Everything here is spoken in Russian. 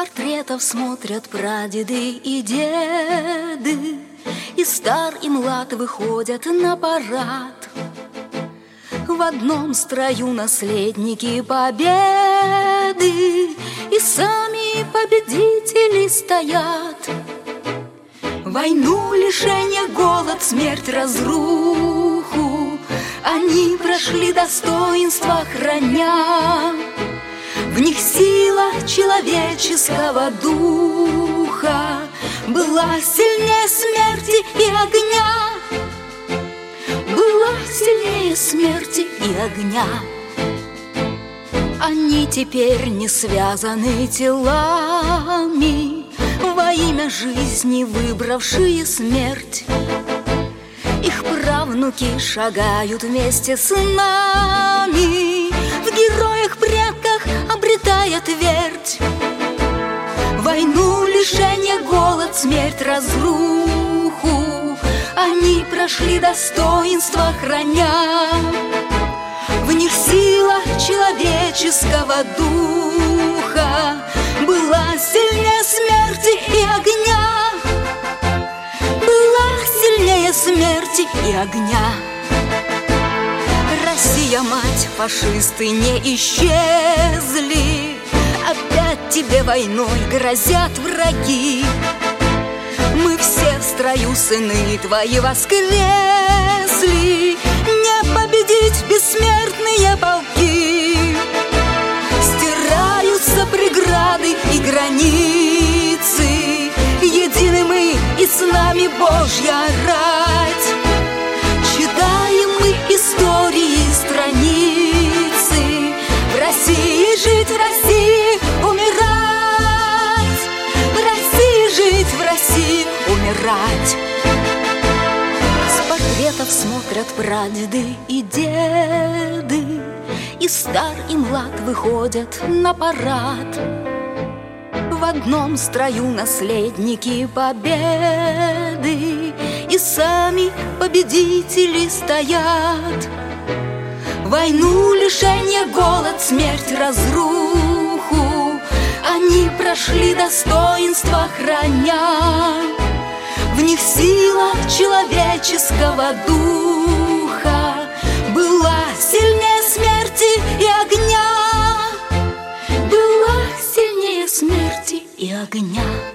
портретов смотрят прадеды и деды, и стар и млад выходят на парад. В одном строю наследники победы, и сами победители стоят. Войну, лишение, голод, смерть, разруху они прошли, достоинство храня. В них сила человеческого духа была сильнее смерти и огня. Была сильнее смерти и огня. Они теперь не связаны телами, во имя жизни выбравшие смерть. Их правнуки шагают вместе с нами, в героях предках обретая твердь. Войну, лишение, голод, смерть, разруху они прошли, достоинство храня. В них сила человеческого духа была сильнее смерти и огня. Была сильнее смерти и огня. Россия, мать, фашисты не исчезли. Опять тебе войной грозят враги. Мы все в строю, сыны твои воскресли. Не победить бессмертные полки. Стираются преграды и границы. Едины мы, и с нами Божья рать. Читаем мы истории страницы. В России жить, в России умирать. В России жить, в России умирать. С портретов смотрят прадеды и деды, и стар и млад выходят на парад. В одном строю наследники победы, и сами победители стоят. Войну, лишение, голод, смерть, разруху они прошли, достоинство храня. В них сила человеческого духа была сильнее смерти и огня. Была сильнее смерти и огня.